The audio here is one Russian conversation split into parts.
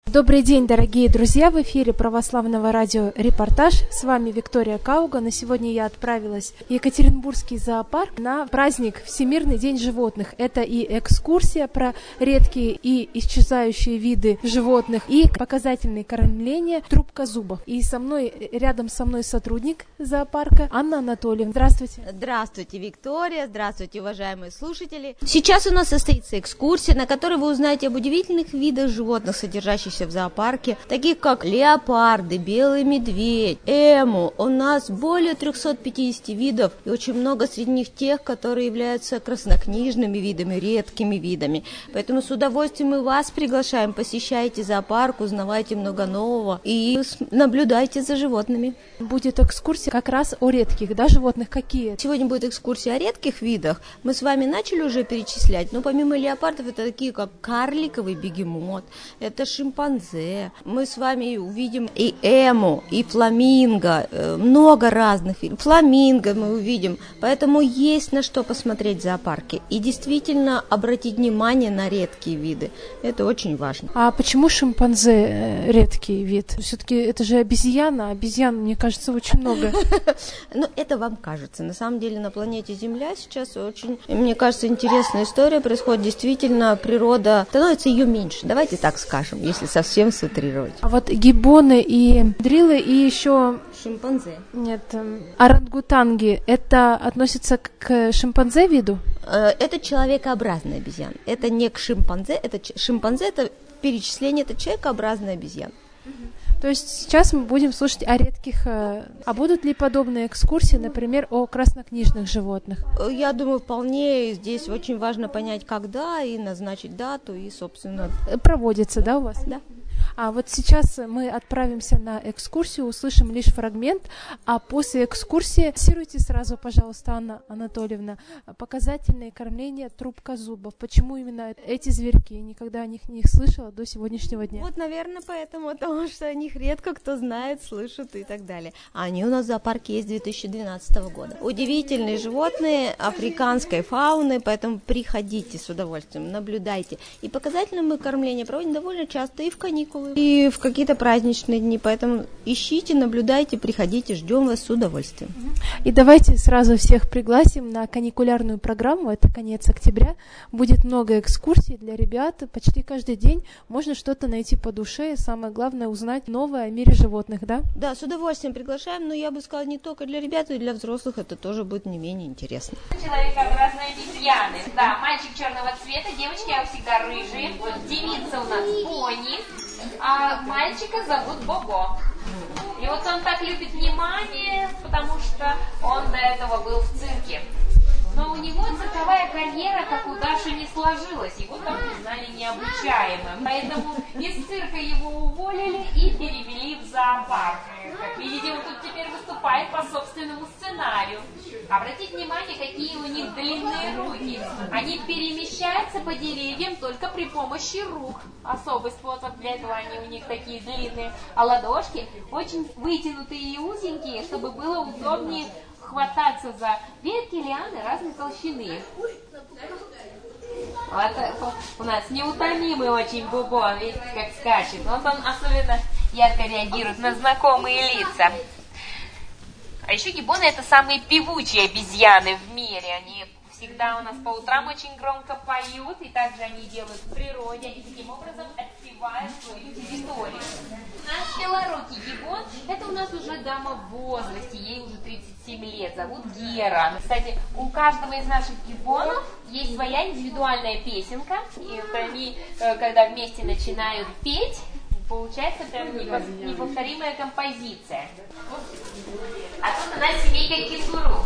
Добрый день, дорогие друзья! В эфире Православного радио «Репортаж». С вами Виктория Кауга. На сегодня я отправилась в Екатеринбургский зоопарк на праздник Всемирный день животных. Это и экскурсия про редкие и исчезающие виды животных, и показательные кормления трубкозубов. И рядом со мной сотрудник зоопарка Анна Анатольевна. Здравствуйте. Здравствуйте, Виктория. Здравствуйте, уважаемые слушатели. Сейчас у нас состоится экскурсия, на которой вы узнаете об удивительных видах животных, содержащихся в зоопарке, таких как леопарды, белый медведь, эму. У нас более 350 видов, и очень много среди них тех, которые являются краснокнижными видами, редкими видами. Поэтому с удовольствием мы вас приглашаем, посещайте зоопарк, узнавайте много нового и наблюдайте за животными. Будет экскурсия как раз о редких, животных. Какие? Сегодня будет экскурсия о редких видах. Мы с вами начали уже перечислять, но помимо леопардов это такие, как карликовый бегемот, это шимпанзе. Мы с вами увидим и эму, и фламинго, много разных видов. Фламинго мы увидим, поэтому есть на что посмотреть в зоопарке. И действительно обратить внимание на редкие виды. Это очень важно. А почему шимпанзе редкий вид? Все-таки это же обезьяна. Обезьян, мне кажется, очень много. Ну, это вам кажется. На самом деле на планете Земля сейчас очень, мне кажется, интересная история происходит. Действительно, природа становится ее меньше. Давайте так скажем, если совсем сутрировать. А вот гиббоны и дриллы и еще... Шимпанзе. Нет, орангутанги, это относится к шимпанзе виду? Это человекообразная обезьяна. Это не к шимпанзе. Шимпанзе это перечисление, это человекообразная обезьяна. То есть сейчас мы будем слушать о редких... А будут ли подобные экскурсии, например, о краснокнижных животных? Я думаю, вполне здесь очень важно понять, когда, и назначить дату, и, собственно... Проводится, у вас? Да. А вот сейчас мы отправимся на экскурсию, услышим лишь фрагмент, а после экскурсии фиксируйте сразу, пожалуйста, Анна Анатольевна, показательные кормления трубкозубов. Почему именно эти зверьки? Я никогда о них не слышала до сегодняшнего дня. Вот, наверное, потому что о них редко кто знает, слышит и так далее. А они у нас в зоопарке есть с 2012 года. Удивительные животные африканской фауны, поэтому приходите с удовольствием, наблюдайте. И показательные мы кормления проводим довольно часто и в каникулы, и в какие-то праздничные дни, поэтому ищите, наблюдайте, приходите, ждем вас с удовольствием. И давайте сразу всех пригласим на каникулярную программу, это конец октября, будет много экскурсий для ребят, почти каждый день можно что-то найти по душе, и самое главное узнать новое о мире животных, да? Да, с удовольствием приглашаем, но я бы сказала, не только для ребят, и для взрослых это тоже будет не менее интересно. Человекообразные обезьяны. Да, мальчик черного цвета, девочки всегда рыжие, девица у нас пони, а мальчика зовут Бобо. И вот он так любит внимание, потому что он до этого был в цирке. Но у него цирковая карьера, как у Даши, не сложилась. Его там признали необучаемым. Поэтому из цирка его уволили и перевели в зоопарк. Как видите, он тут теперь выступает по собственному сценарию. Обратите внимание, какие у них длинные руки. Они перемещаются по деревьям только при помощи рук. Особый способ для этого они у них такие длинные. А ладошки очень вытянутые и узенькие, чтобы было удобнее хвататься за ветки, лианы разной толщины. Вот у нас неутомимый очень Бобо, видите, как скачет. Вот он особенно ярко реагирует на знакомые лица. А еще гиббоны — это самые певучие обезьяны в мире. Они всегда у нас по утрам очень громко поют, и также они делают в природе. Они таким образом отпевают свою территорию. Наш белорукий гиббон — это у нас уже дама в возрасте, ей уже 37 лет, зовут Гера. Кстати, у каждого из наших гиббонов есть своя индивидуальная песенка, и вот они, когда вместе начинают петь, получается прям неповторимая композиция. А тут у нас семейка кенгуру.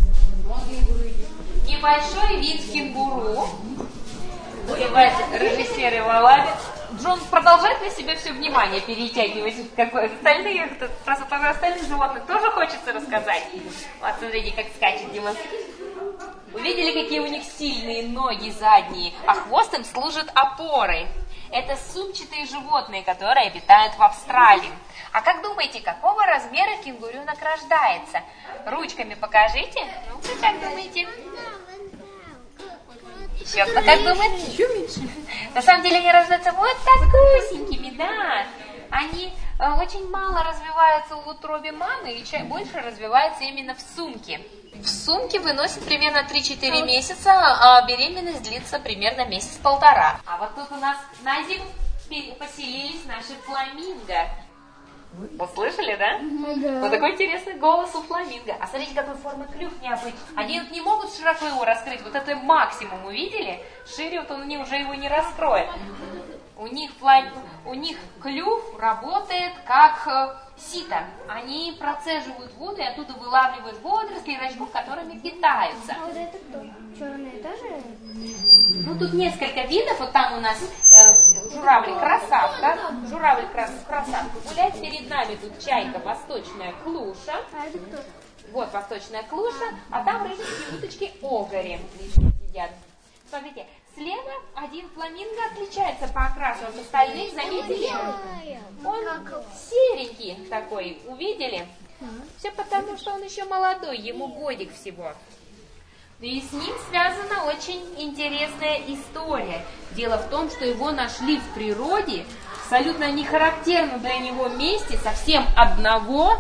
Небольшой вид кенгуру. Рыжий-серый лалабит. Джон продолжает на себя все внимание перетягивать. Как остальные, просто про остальных животных тоже хочется рассказать. Вот, смотрите, как скачет демонстрирует. Вы видели, какие у них сильные ноги задние, а хвост им служит опорой. Это сумчатые животные, которые обитают в Австралии. А как думаете, какого размера кенгуренок рождается? Ручками покажите. Ну-ка, как думаете? Еще, как думаете? Еще меньше. На самом деле они рождаются вот такусенькими, да. Они очень мало развиваются в утробе мамы и больше развиваются именно в сумке. В сумке выносит примерно 3-4 месяца, а беременность длится примерно месяц-полтора. А вот тут у нас на зиму поселились наши фламинго. Вы слышали, да? Да. Вот такой интересный голос у фламинго. А смотрите, какой формы клюв необычный. Они вот не могут широко его раскрыть. Вот это максимум, увидели? Шире вот они уже его не раскроют. У них клюв работает как сито. Они процеживают воду и оттуда вылавливают водоросли и рачку, которыми питаются. А вот это кто? Черные тоже? Ну, тут несколько видов. Вот там у нас журавль-красавка. Журавль-красавка гуляет перед нами. Тут чайка, восточная клуша. А это кто? Вот восточная клуша. А там рыженькие уточки огори сидят. Смотрите, слева один фламинго отличается по окрасу от остальных. Заметили? Он серенький такой. Увидели? Все потому, что он еще молодой. Ему годик всего. И с ним связана очень интересная история. Дело в том, что его нашли в природе, абсолютно не характерно для него месте, совсем одного.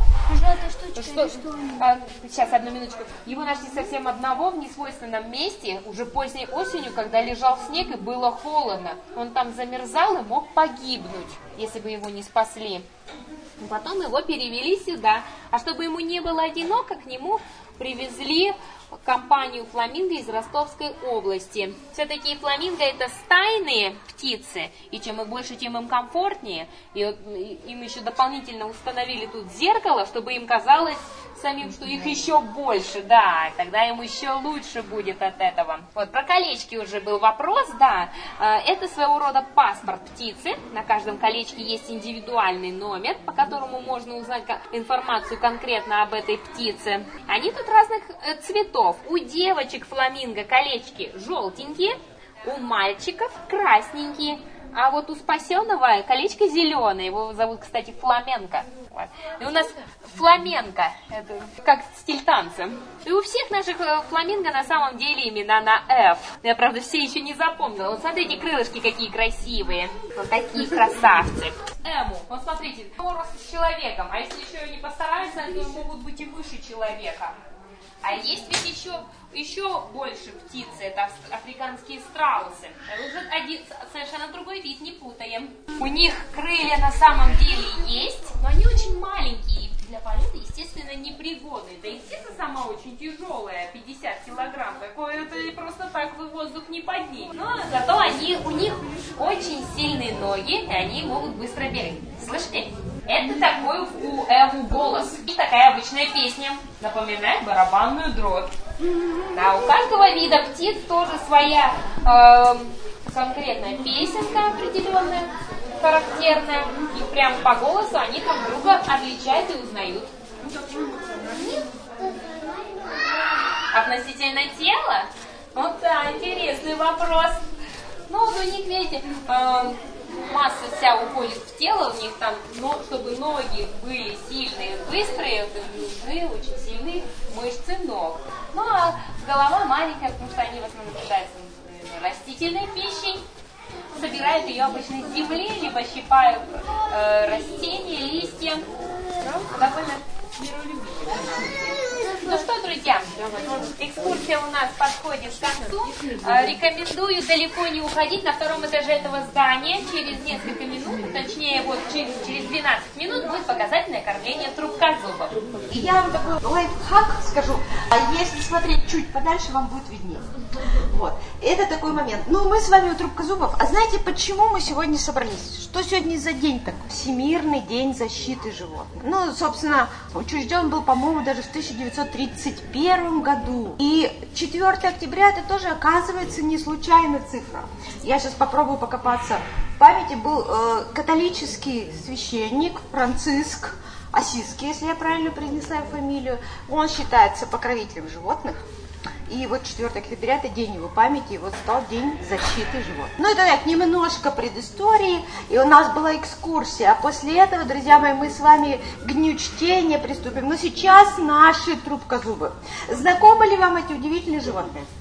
Сейчас, одну минуточку. Его нашли совсем одного в несвойственном месте, уже поздней осенью, когда лежал снег и было холодно. Он там замерзал и мог погибнуть, если бы его не спасли. Потом его перевели сюда. А чтобы ему не было одиноко, к нему привезли компанию фламинго из Ростовской области. Все-таки фламинго это стайные птицы, и чем их больше, тем им комфортнее. И им еще дополнительно установили тут зеркало, чтобы им казалось самим, что их еще больше, да, тогда им еще лучше будет от этого. Вот, про колечки уже был вопрос, да, это своего рода паспорт птицы, на каждом колечке есть индивидуальный номер, по которому можно узнать информацию конкретно об этой птице. Они тут разных цветов, у девочек фламинго колечки желтенькие, у мальчиков красненькие, а вот у спасенного колечко зеленое, его зовут, кстати, фламенко. И у нас фламенко, это как стиль танца. И у всех наших фламинго на самом деле имена на F. Я, правда, все еще не запомнила. Вот смотрите, крылышки какие красивые. Вот такие красавцы. Эму, вот смотрите, рост с человеком, а если еще не постараются, то могут быть и выше человека. А есть ведь еще больше птицы, это африканские страусы. Это уже один совершенно другой вид, не путаем. У них крылья на самом деле есть, но они очень маленькие, для полета, естественно, непригодны. Да и птица сама очень тяжелая, 50 килограмм, такое это и просто так в воздух не поднимет. Но зато у них очень сильные ноги, и они могут быстро бегать. Слышите? Это такой у Эву голос. И такая обычная песня. Напоминает барабанную дробь. Да, у каждого вида птиц тоже своя конкретная песенка определенная, характерная. И прямо по голосу они друг друга отличают и узнают. Относительно тела? Вот да, интересный вопрос. Ну вот у них, видите, масса вся уходит в тело, у них там, чтобы ноги были сильные, быстрые, нужны очень сильные мышцы ног. Ну а голова маленькая, потому что они в основном питаются растительной пищей, собирают ее обычно с земли, либо щипают растения, листья. Довольно миролюбивые. Ну что, друзья, экскурсия у нас подходит к концу. Рекомендую далеко не уходить. На втором этаже этого здания через несколько минут, точнее вот через 12 минут будет показательное кормление трубкозубов. Я вам такой лайфхак скажу, а если смотреть чуть подальше, вам будет виднее. Вот, это такой момент. Ну, мы с вами у трубкозубов. А знаете, почему мы сегодня собрались? Что сегодня за день такой? Всемирный день защиты животных. Ну, собственно, учрежден был, по-моему, даже в 1931 году. И 4 октября это тоже, оказывается, не случайная цифра. Я сейчас попробую покопаться. В памяти был католический священник Франциск Ассизский, если я правильно произнесла его фамилию. Он считается покровителем животных. И вот 4 октября это день его памяти, и вот стал день защиты животных. Ну, это так, немножко предыстории, и у нас была экскурсия. А после этого, друзья мои, мы с вами к дню чтения приступим. Но сейчас наши трубкозубы. Знакомы ли вам эти удивительные животные?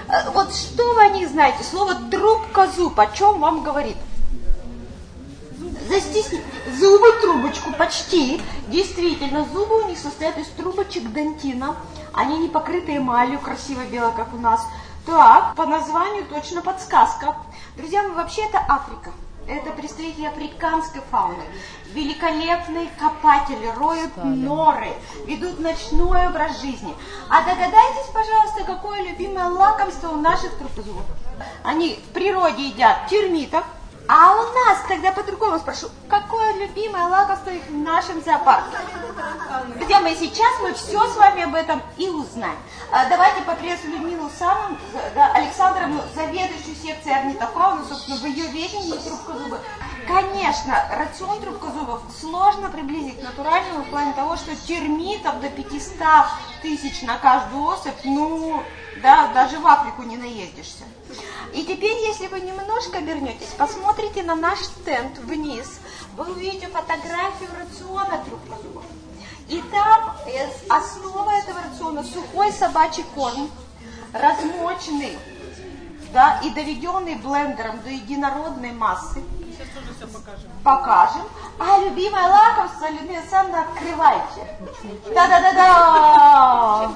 Вот что вы о них знаете? Слово трубка-зуб о чем вам говорит? Застесни... Зубы трубочку, почти. Действительно, зубы у них состоят из трубочек дентина. Они не покрыты эмалью, красиво бело, как у нас. Так, по названию точно подсказка. Друзья мои, вообще это Африка. Это представители африканской фауны. Великолепные копатели, роют норы, ведут ночной образ жизни. А догадайтесь, пожалуйста, какое любимое лакомство у наших трубкозубов? Они в природе едят термитов. А у нас тогда по-другому спрошу, какое любимое лакомство их в нашем зоопарке? Друзья мои, сейчас мы все с вами об этом и узнаем. Давайте поприветствуем Людмилу Александровну, заведующую секцией орнитофауны, собственно, в ее ведении трубкозубы. Конечно, рацион трубкозубов сложно приблизить к натуральному в плане того, что термитов до 500 тысяч на каждую особь, ну, да, даже в Африку не наездишься. И теперь, если вы немножко обернетесь, посмотрите на наш стенд вниз, вы увидите фотографию рациона трубкозубов. И там основа этого рациона сухой собачий корм, размоченный, да, и доведенный блендером до единородной массы. Сейчас тоже все покажем. Покажем. А любимое лакомство, Людмила Александровна, открывайте. Да-да-да-да!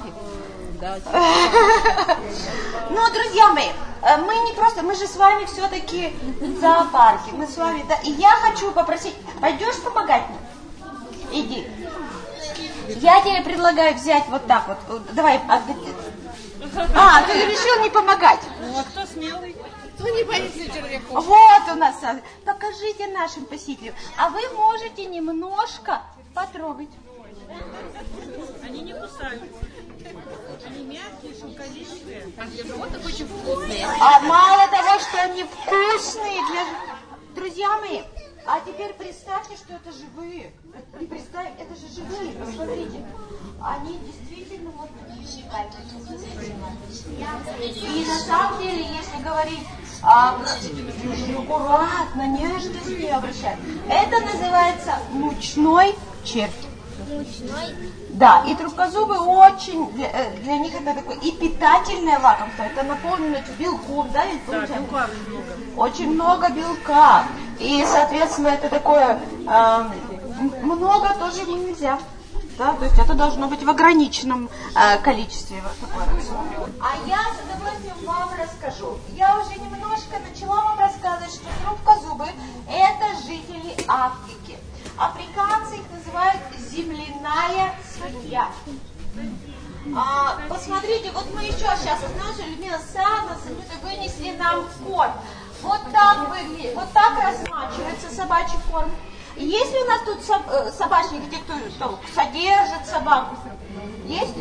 Ну, друзья мои, мы же с вами все-таки в зоопарке, мы с вами, да, и я хочу попросить, пойдешь помогать мне? Иди. Я тебе предлагаю взять вот так вот, давай, ты решил не помогать? Ну, а кто смелый? Кто не боится червяков? Вот у нас, покажите нашим посетителям, а вы можете немножко потрогать. Они не кусают. Они мягкие, шелковистые. А для животных очень вкусные. А мало того, что они вкусные Друзья мои, а теперь представьте, что это живые. Это же живые, посмотрите. Они действительно вот такие шикарные. И на самом деле, если говорить аккуратно, нежно с ней обращать, это называется мучной червь. Да, и трубкозубы очень, для них это такое и питательное лакомство, это наполнено белком, да, ведь получается? Да, белка много. Очень много белка, и, соответственно, это такое, много тоже ему нельзя, да, то есть это должно быть в ограниченном количестве вот такое рацион. А я с удовольствием вам расскажу, я уже немножко начала вам рассказывать, что трубкозубы это жители Африки. Африканцы их называют земляная свинья. Посмотрите, вот мы еще сейчас узнаем, что Людмила Александровна вынесли нам корм. Вот так выглядит, вот так размачивается собачий корм. Есть ли у нас тут собачники, те, кто содержит собаку? Есть?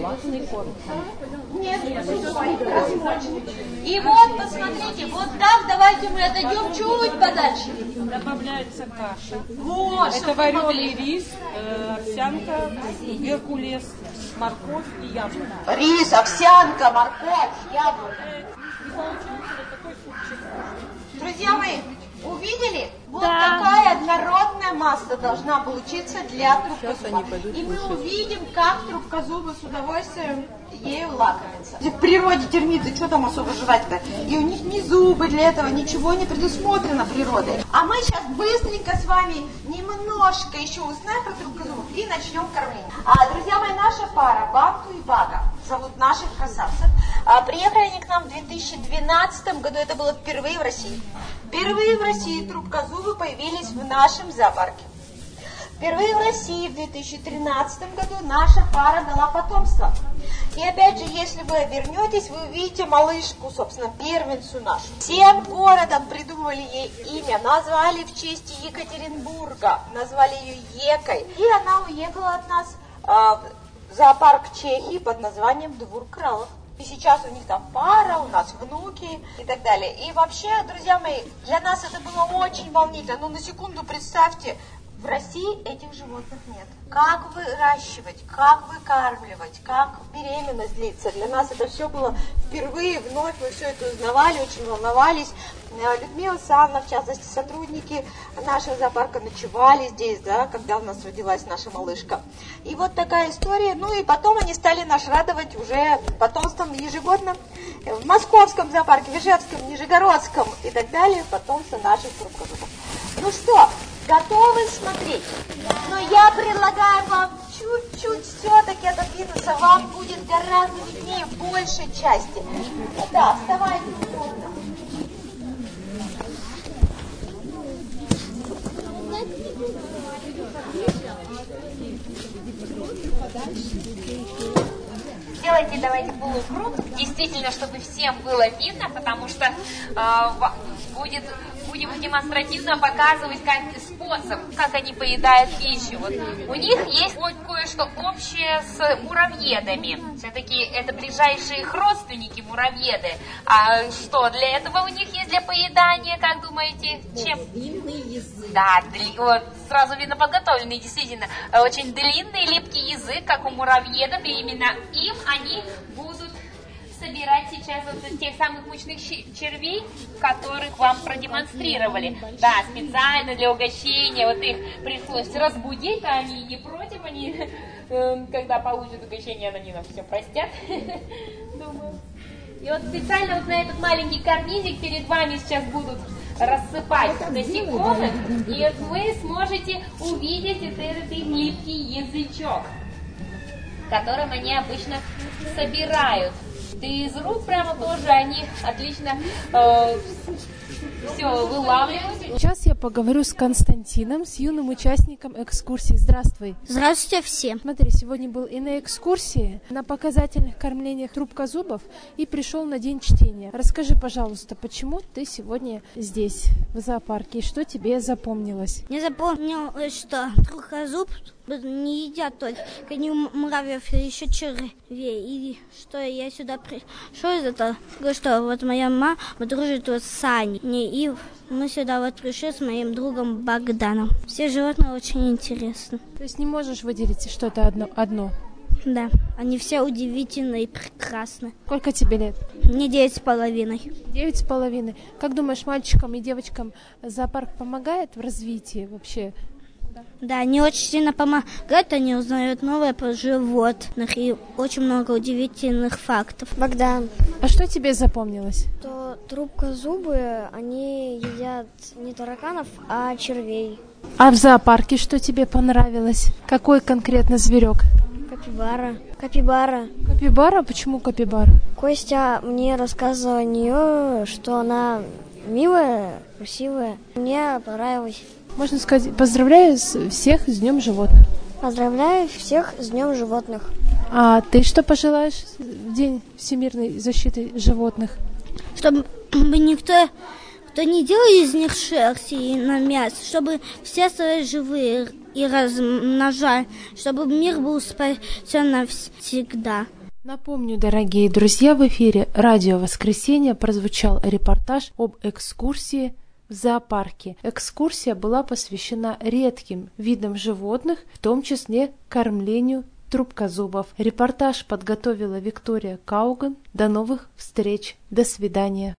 Нет, размоченный. И вот, посмотрите, вот так, давайте мы отойдем чуть подальше. Добавляется каша. Вот, это вареный рис, овсянка, геркулес, морковь и яблоко. Рис, овсянка, морковь, яблоко. И получился вот такой супчик. Друзья мои, увидели? Вот такая однородная масса должна получиться для трубкозуба. И мы увидим, как трубкозубы с удовольствием ею лакомятся. В природе термиты, что там особо жевать-то? И у них ни зубы для этого, ничего не предусмотрено природой. А мы сейчас быстренько с вами немножко еще узнаем про трубкозубов и начнем кормление. Друзья мои, наша пара Банту и Бага, зовут наших красавцев, приехали они к нам в 2012 году, это было впервые в России. Впервые в России трубкозубы появились в нашем зоопарке. Впервые в России в 2013 году наша пара дала потомство. И опять же, если вы обернетесь, вы увидите малышку, собственно, первенцу нашу. Всем городом придумали ей имя, назвали в честь Екатеринбурга, назвали ее Екой. И она уехала от нас в зоопарк Чехии под названием Двор Кралов. И сейчас у них там пара, у нас внуки и так далее. И вообще, друзья мои, для нас это было очень волнительно. Но на секунду представьте, В России этих животных нет. Как выращивать, как выкармливать, как беременность длится. Для нас это все было впервые, вновь мы все это узнавали, очень волновались. Людмила Александровна, в частности, сотрудники нашего зоопарка ночевали здесь, да, когда у нас родилась наша малышка. И вот такая история. Ну и потом они стали нас радовать уже потомством ежегодно в Московском зоопарке, в Ижевском, Нижегородском и так далее, потомство наших трубкозубов. Ну что, готовы смотреть? Но я предлагаю вам чуть-чуть все-таки отодвинуться, вам будет гораздо виднее в большей части. Да, вставайте. Сделайте, давайте, полукруг, действительно, чтобы всем было видно, потому что будем демонстративно показывать способ, как они поедают пищу. Вот у них есть вот кое-что общее с муравьедами. Все-таки это ближайшие их родственники муравьеды. А что для этого у них есть для поедания, как думаете? Чем? Длинный язык. Да, вот, сразу видно подготовленный, действительно. Очень длинный, липкий язык, как у муравьедов, и именно им они будут собирать сейчас вот тех самых мучных червей, которых вам продемонстрировали. Да, специально для угощения, вот их пришлось разбудить, а они не против, они, когда получат угощение, они нам все простят, думаю. И вот специально вот на этот маленький карнизик перед вами сейчас будут рассыпать насекомых, и вы сможете увидеть этот их липкий язычок, которым они обычно собирают. И из рук прямо тоже они отлично все вылавливают. Сейчас я поговорю с Константином, с юным участником экскурсии. Здравствуй. Здравствуйте всем. Смотри, сегодня был и на экскурсии, на показательных кормлениях трубкозубов и пришел на день чтения. Расскажи, пожалуйста, почему ты сегодня здесь, в зоопарке, и что тебе запомнилось? Я запомнилось, что трубкозуб не едят только не муравьев, а еще червей. И что я сюда пришел из-за того, что вот моя мама дружит вот с Аней. И мы сюда вот пришли с моим другом Богданом. Все животные очень интересны. То есть не можешь выделить что-то одно? Да, они все удивительные и прекрасны. Сколько тебе лет? Мне 9,5. 9,5. Как думаешь, мальчикам и девочкам зоопарк помогает в развитии вообще? Да, они очень сильно помогают, они узнают новое про животных и очень много удивительных фактов. Богдан. А что тебе запомнилось? То трубкозубы, они едят не тараканов, а червей. А в зоопарке что тебе понравилось? Какой конкретно зверек? Капибара. Капибара. Капибара? Почему капибара? Костя мне рассказывал о нее, что она милая, красивая. Мне понравилось. Можно сказать, поздравляю всех с Днем животных. Поздравляю всех с Днем животных. А ты что пожелаешь в День всемирной защиты животных? Чтобы никто не делал из них шерсти и на мясо, чтобы все стали живые и размножали, чтобы мир был спасен навсегда. Напомню, дорогие друзья, в эфире «Радио Воскресенье» прозвучал репортаж об экскурсии в зоопарке. Экскурсия была посвящена редким видам животных, в том числе кормлению трубкозубов. Репортаж подготовила Виктория Кауган. До новых встреч. До свидания.